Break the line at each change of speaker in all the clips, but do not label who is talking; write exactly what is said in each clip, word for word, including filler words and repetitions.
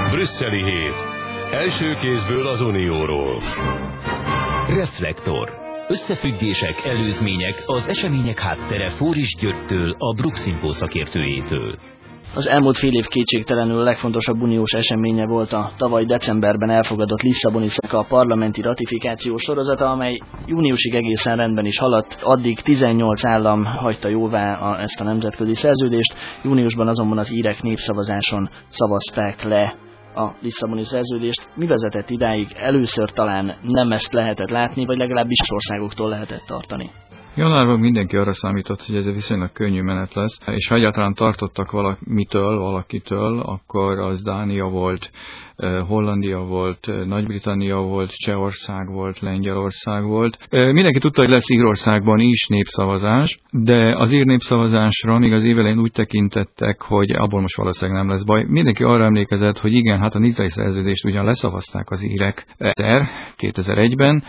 Brüsszeli hét. Első kézből az Unióról.
Reflektor. Összefüggések, előzmények, az események háttere Fóris Györgytől, a Bruxinfo szakértőjétől.
Az elmúlt fél év kétségtelenül a legfontosabb uniós eseménye volt a tavaly decemberben elfogadott Lisszaboni szeka parlamenti ratifikációs sorozata, amely júniusig egészen rendben is haladt. Addig tizennyolc állam hagyta jóvá a, ezt a nemzetközi szerződést, júniusban azonban az írek népszavazáson szavazták le a Lisszaboni szerződést. Mi vezetett idáig? Először talán nem ezt lehetett látni, vagy legalábbis országoktól lehetett tartani.
Januárban mindenki arra számított, hogy ez egy viszonylag könnyű menet lesz, és ha egyáltalán tartottak valamitől, valakitől, akkor az Dánia volt, Hollandia volt, Nagy-Britannia volt, Csehország volt, Lengyelország volt. Mindenki tudta, hogy lesz Írországban is népszavazás, de az ír népszavazásra még az év elején úgy tekintettek, hogy abból most valószínűleg nem lesz baj. Mindenki arra emlékezett, hogy igen, hát a nicai szerződést ugyan leszavazták az írek kétezer-egyben,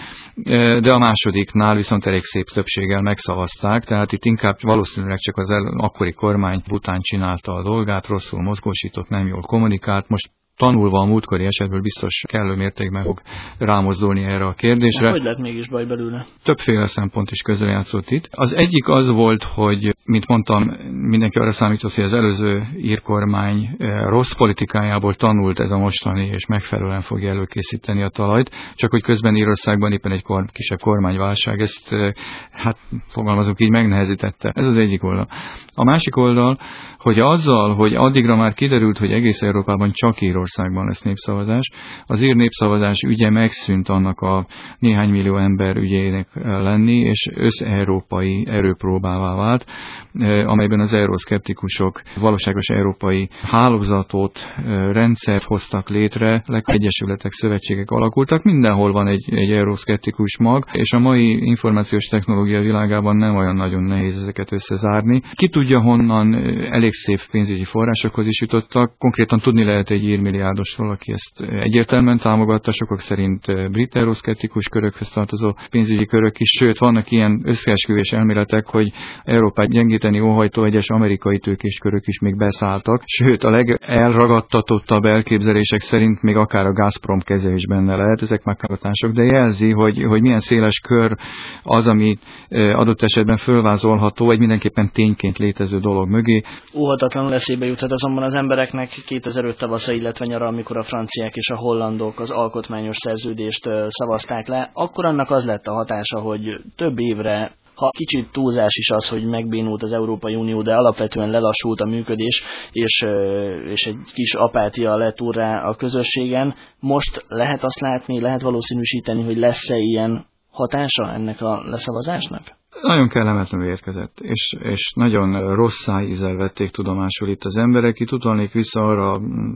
de a másodiknál viszont elég szép többséggel megszavazták, tehát itt inkább valószínűleg csak az el, akkori kormány bután csinálta a dolgát, rosszul mozgósított, nem jól kommunikált. Most tanulva a múltkori esetből biztos kellő mértékben fog rámozdulni erre a kérdésre.
De hogy lett mégis baj belőle?
Többféle szempont is közrejátszott itt. Az egyik az volt, hogy, mint mondtam, mindenki arra számított, hogy az előző ír kormány rossz politikájából tanult ez a mostani, és megfelelően fogja előkészíteni a talajt, csak hogy közben Írországban éppen egy kor, kisebb kormányválság ezt, hát fogalmazunk így, megnehezítette. Ez az egyik oldal. A másik oldal, hogy azzal, hogy addigra már kiderült, hogy egész Európában csak Írországban lesz népszavazás, az ír népszavazás ügye megszűnt annak a néhány millió ember ügyének lenni, és összeurópai erőpróbává vált, amelyben az euroszkeptikusok valóságos európai hálózatot, rendszert hoztak létre, egyesületek, szövetségek alakultak, mindenhol van egy, egy euroszkeptikus mag, és a mai információs technológia világában nem olyan nagyon nehéz ezeket összezárni. Ki tudja, honnan elég szép pénzügyi forrásokhoz is jutottak, konkrétan tudni lehet egy írmilliárdosról, aki ezt egyértelműen támogatta, sokak szerint brit euroszkeptikus körökhöz tartozó pénzügyi körök is, sőt vannak ilyen összeesküvés elméletek, hogy Európát gyengíteni óhajtó egyes amerikai tőkés körök is még beszálltak, sőt a legelragadtatottabb elképzelések szerint még akár a Gazprom keze is benne lehet, ezek meghatások, de jelzi, hogy, hogy milyen széles kör az, ami adott esetben fölvázolható, egy mindenképpen tényként létező dolog mögé.
Óhatatlanul eszébe juthat azonban az embereknek kétezer-öt tavasza, illetve nyara, amikor a franciák és a hollandok az alkotmányos szerződést szavazták le, akkor annak az lett a hatása, hogy több évre, ha kicsit túlzás is az, hogy megbénult az Európai Unió, de alapvetően lelassult a működés, és, és egy kis apátia lett urrá a közösségen. Most lehet azt látni, lehet valószínűsíteni, hogy lesz-e ilyen hatása ennek a leszavazásnak?
Nagyon kellemetlenül érkezett, és, és nagyon rossz ízzel vették tudomásul itt az emberek. Itt utalnék vissza arra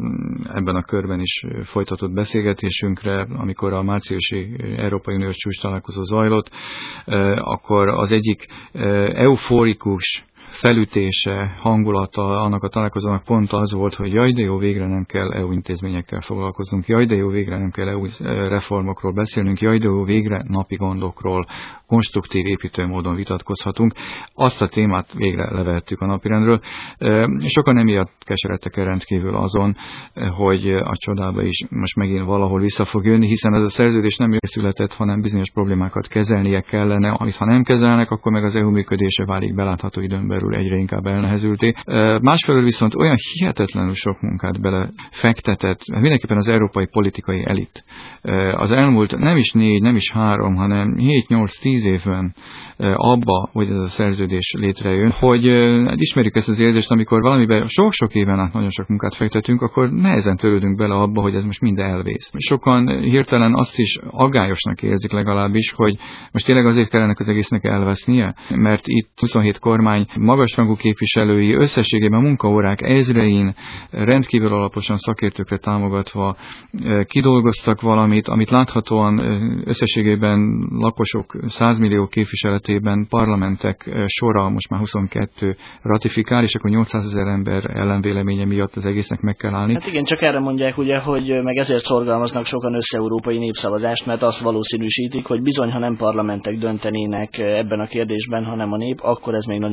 ebben a körben is folytatott beszélgetésünkre, amikor a márciusi Európai Uniós csúcs találkozó zajlott, akkor az egyik eufórikus felütése, hangulata annak a találkozónak pont az volt, hogy jaj, de jó, végre nem kell é u intézményekkel foglalkoznunk, jaj, de jó, végre nem kell é u reformokról beszélnünk, jaj, de jó, végre napi gondokról konstruktív, építő módon vitatkozhatunk. Azt a témát végre levehettük a napirendről. Sokan emiatt keseredtek el rendkívül azon, hogy a csodába is most megint valahol vissza fog jönni, hiszen ez a szerződés nem született, hanem bizonyos problémákat kezelnie kellene, amit ha nem kezelnek, akkor meg az é u működése válik belátható időn belül egyre inkább elnehezülté. Másfelől viszont olyan hihetetlenül sok munkát belefektetett, mindenképpen az európai politikai elit. Az elmúlt nem is négy, nem is három, hanem hét, nyolc, tíz évben abba, hogy ez a szerződés létrejön, hogy hát ismerjük ezt az érzést, amikor valamiben sok-sok éven át nagyon sok munkát fektetünk, akkor nehezen törődünk bele abba, hogy ez most mind elvész. Sokan hirtelen azt is aggályosnak érzik legalábbis, hogy most tényleg azért kellene az egésznek elvesznie, mert itt huszonhét kormány magasrangú képviselői összességében munkaórák ezrein rendkívül alaposan szakértőkre támogatva kidolgoztak valamit, amit láthatóan összességében lakosok százmillió képviseletében parlamentek sora most már huszonkettő ratifikál, és akkor nyolcszázezer ember ellenvéleménye miatt az egésznek meg kell állni.
Hát igen, csak erre mondják ugye, hogy meg ezért szorgalmaznak sokan össze-európai népszavazást, mert azt valószínűsítik, hogy bizony, ha nem parlamentek döntenének ebben a kérdésben, hanem a nép, akkor ez még nagyon sok ország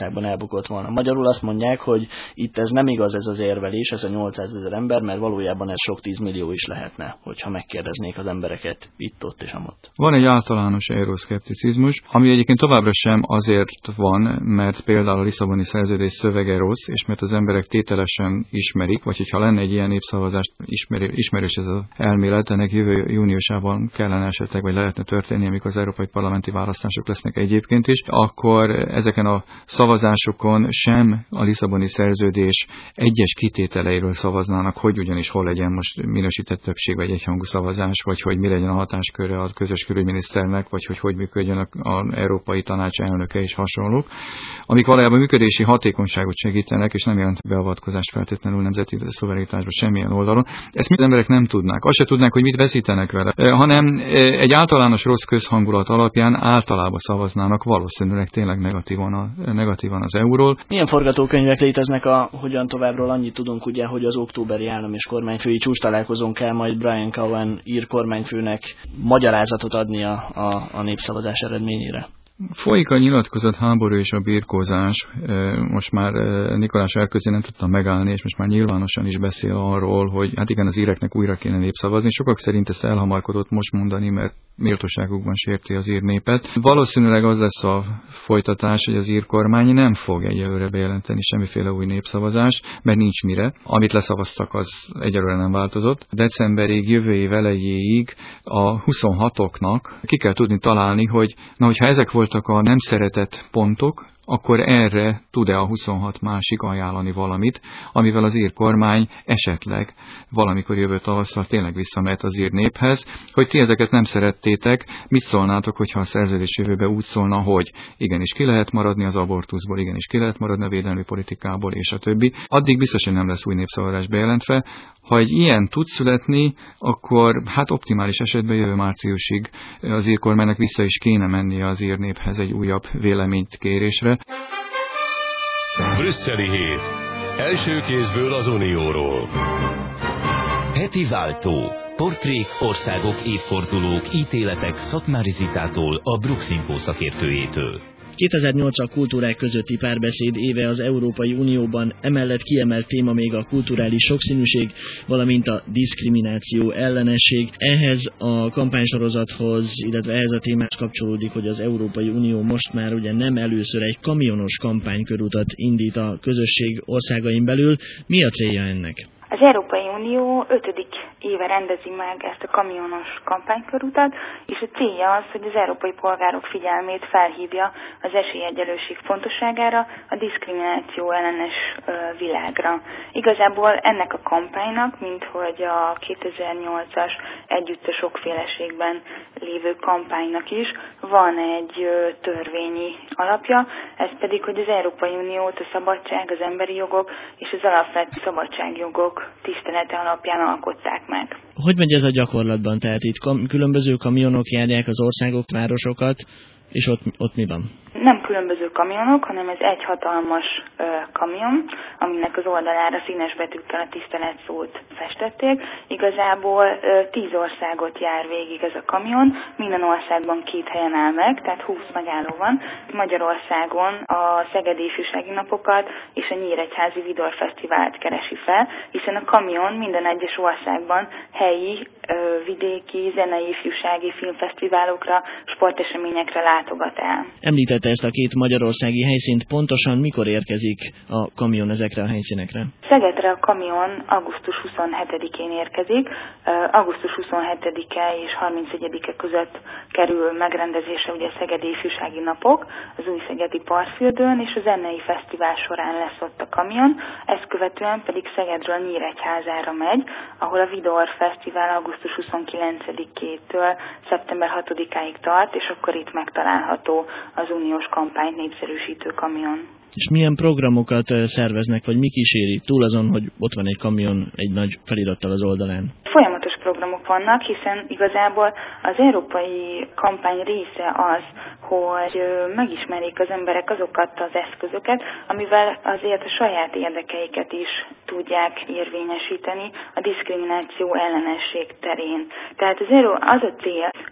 Magyarországban elbukott volna. Magyarul azt mondják, hogy itt ez nem igaz, ez az érvelés, ez a nyolcszázezer ember, mert valójában ez sok tízmillió is lehetne, hogyha megkérdeznék az embereket itt, ott és amott.
Van egy általános euroszkepticizmus, ami egyébként továbbra sem azért van, mert például a Lisszaboni szerződés szövege rossz, és mert az emberek tételesen ismerik, vagy hogyha lenne egy ilyen népszavazást, ismer, ismerős ez az elmélet, ennek jövő júniusában kellene esetleg, vagy lehetne történni, amikor az európai parlamenti választások lesznek egyébként is, akkor ezeken a szavazásokon sem a Lisszaboni szerződés egyes kitételeiről szavaznának, hogy ugyanis hol legyen most minősített többség, vagy egyhangú szavazás, vagy hogy mi legyen a hatásköre a közös külügyminiszternek, vagy hogy hogy működjön az Európai Tanács elnöke és hasonlók, amik valójában működési hatékonyságot segítenek, és nem jelent beavatkozást feltétlenül nemzeti szuverenitásba semmilyen oldalon. Ezt mind emberek nem tudnák. Azt se tudnák, hogy mit veszítenek vele, hanem egy általános rossz közhangulat alapján általában szavaznának valószínűleg tényleg negatívan, a, negatívan az euról.
Milyen forgatókönyvek léteznek a hogyan továbbról? Annyit tudunk ugye, hogy az októberi állam és kormányfői csúcs találkozón kell majd Brian Cowen ír kormányfőnek magyarázatot adni a, a, a népszavazás eredményére.
Folyik a nyilatkozat háború és a birkózás. Most már Nikolás Sárközi nem tudta megállni, és most már nyilvánosan is beszél arról, hogy hát igen, az íreknek újra kéne népszavazni. Sokak szerint ezt elhamarkodott most mondani, mert méltóságukban sérti az ír népet. Valószínűleg az lesz a folytatás, hogy az ír kormány nem fog egyelőre bejelenteni semmiféle új népszavazást, mert nincs mire. Amit leszavaztak, az egyelőre nem változott. Decemberig, jövő év elejéig a huszonhatoknak ki kell tudni találni, hogy na, hogyha ezek voltak a nem szeretett pontok, akkor erre tud-e a huszonhat másik ajánlani valamit, amivel az ír kormány esetleg valamikor jövő tavasszal tényleg visszamehet az ír néphez, hogy ti ezeket nem szerettétek, mit szólnátok, hogyha a szerződés jövőbe úgy szólna, hogy igenis ki lehet maradni az abortuszból, igenis ki lehet maradni a védelmi politikából, és a többi. Addig biztos, hogy nem lesz új népszavazás bejelentve. Ha egy ilyen tud születni, akkor hát optimális esetben jövő márciusig az ír kormánynak vissza is kéne mennie az ír néphez egy újabb véleményt kérésre.
Brüsszeli hét. Első kézből az Unióról.
Heti váltó. Portrék, országok, évfordulók, ítéletek Szatmári Zitától, a Bruxinfo szakértőjétől.
kétezer-nyolc a kultúrák közötti párbeszéd éve az Európai Unióban, emellett kiemelt téma még a kulturális sokszínűség, valamint a diszkrimináció ellenesség. Ehhez a kampánysorozathoz, illetve ehhez a témához kapcsolódik, hogy az Európai Unió most már ugye nem először egy kamionos kampánykörutat indít a közösség országain belül. Mi a célja ennek?
Az Európai Unió ötödik éve rendezi meg ezt a kamionos kampánykörutat, és a célja az, hogy az európai polgárok figyelmét felhívja az esélyegyenlőség fontosságára, a diszkrimináció ellenes világra. Igazából ennek a kampánynak, mint hogy a kétezer-nyolcas Együtt a sokféleségben lévő kampánynak is van egy törvényi alapja, ez pedig, hogy az Európai Uniót a szabadság, az emberi jogok és az alapvető szabadságjogok tisztelete alapján alkották meg.
Hogy megy ez a gyakorlatban? Tehát itt kam- különböző kamionok járják az országok, városokat, és ott, ott mi van?
Nem különböző kamionok, hanem ez egy hatalmas ö, kamion, aminek az oldalára színes betűkkel a tisztelet szót festették. Igazából ö, tíz országot jár végig ez a kamion, minden országban két helyen áll meg, tehát húsz megálló van. Magyarországon a Szegedi Ifjúsági Napokat és a Nyíregyházi Vidor Fesztivált keresi fel, hiszen a kamion minden egyes országban helyi, ö, vidéki, zenei, ifjúsági filmfesztiválokra, sporteseményekre látogat el.
Említette ezt a két magyarországi helyszínt, pontosan mikor érkezik a kamion ezekre a helyszínekre?
Szegedre a kamion augusztus huszonhetedikén érkezik. augusztus huszonhetedike és harmincegyedike között kerül megrendezésre ugye a Szegedi Ifjúsági Napok, az új szegedi Parkfürdőn, és a zenei fesztivál során lesz ott a kamion. Ezt követően pedig Szegedről Nyíregyházára megy, ahol a Vidor Fesztivál augusztus huszonkilencedikétől szeptember hatodikáig tart, és akkor itt megtalálható az uniós kampányt népszerűsítő kamion.
És milyen programokat szerveznek, vagy mi kíséri? Túl azon, hogy ott van egy kamion egy nagy felirattal az oldalán.
Folyamatos programok vannak, hiszen igazából az európai kampány része az, hogy megismerjék az emberek azokat az eszközöket, amivel azért a saját érdekeiket is tudják érvényesíteni a diszkrimináció ellenesség terén. Tehát az, az a cél,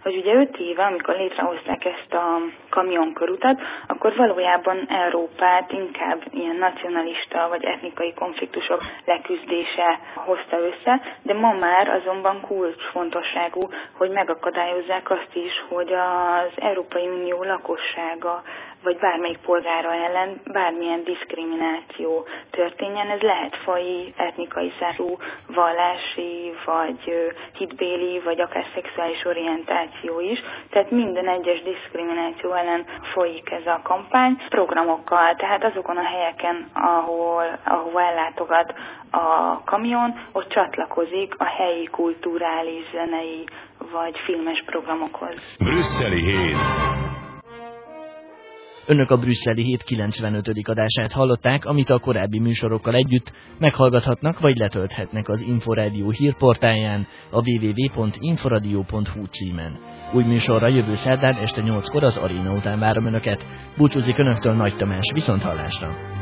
hogy ugye öt éve, amikor létrehozták ezt a kamionkörutat, akkor valójában Európát inkább ilyen nacionalista vagy etnikai konfliktusok leküzdése hozta össze, de ma már azonban kulcsfontosságú, hogy megakadályozzák azt is, hogy az Európai Unió lakossága vagy bármelyik polgára ellen bármilyen diszkrimináció történjen. Ez lehet faji, etnikai szárú, vallási, vagy hitbéli, vagy akár szexuális orientáció is. Tehát minden egyes diszkrimináció ellen folyik ez a kampány programokkal, tehát azokon a helyeken, ahol, ahol ellátogat a kamion, ott csatlakozik a helyi kulturális, zenei vagy filmes programokhoz.
Brüsszeli híd.
Önök a Brüsszeli hét kilencvenötödik adását hallották, amit a korábbi műsorokkal együtt meghallgathatnak vagy letölthetnek az Inforádió hírportáján a double-u double-u double-u pont inforadio pont hu címen. Új műsorra jövő szerdán este nyolckor az aréna után várom Önöket. Búcsúzik Önöktől Nagy Tamás, viszonthallásra!